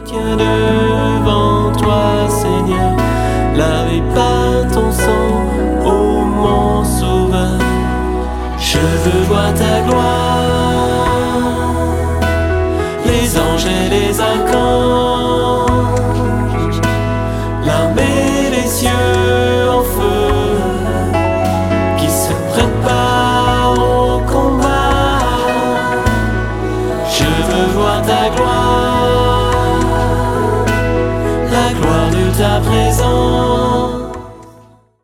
tiens devant toi, Seigneur, lavé par ton sang, ô mon sauveur. Je veux voir ta gloire, les anges et les archanges, l'armée des cieux en feu, qui se prépare au combat. Je veux voir ta gloire, la gloire de ta présence.